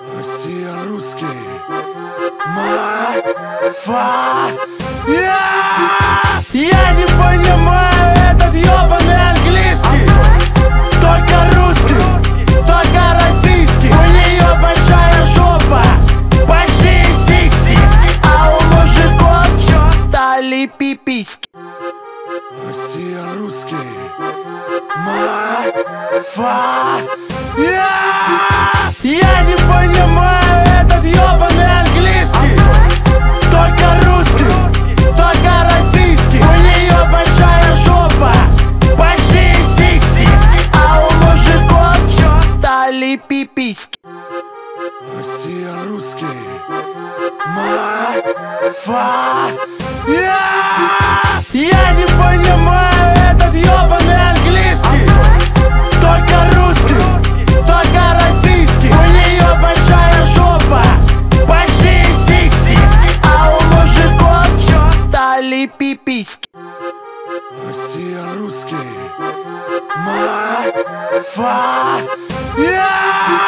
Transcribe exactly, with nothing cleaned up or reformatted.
Россия русский. Мафа. Я, я не понимаю этот ёбаный английский. Только русский, только российский. У нее большая жопа, большие сиськи, а у мужиков стали пиписьки. Россия русский. Мафа. Я, я не понимаю этот ёбаный английский. Только русский, только российский. У нее большая жопа, большие сиськи, а у мужиков стали пиписьки. Россия русский. Мафа. Я, я не понимаю этот ёбаный английский. Только русский, только российский. У нее большая жопа, большие сиськи, а у мужиков стали пиписьки. Россия русский. Мафа. Я